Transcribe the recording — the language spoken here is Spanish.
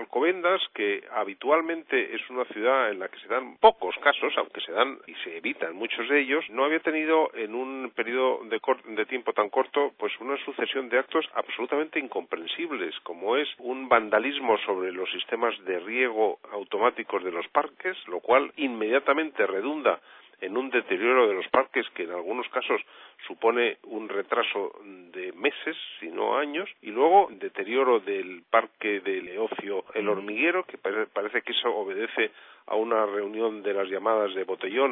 Alcobendas, que habitualmente es una ciudad en la que se dan pocos casos, aunque se dan y se evitan muchos de ellos, no había tenido en un periodo de tiempo tan corto pues una sucesión de actos absolutamente incomprensibles, como es un vandalismo sobre los sistemas de riego automáticos de los parques, lo cual inmediatamente redunda en un deterioro de los parques que en algunos casos supone un retraso de meses, si no años, y luego deterioro del parque de ocio El Hormiguero, que parece que eso obedece a una reunión de las llamadas de botellón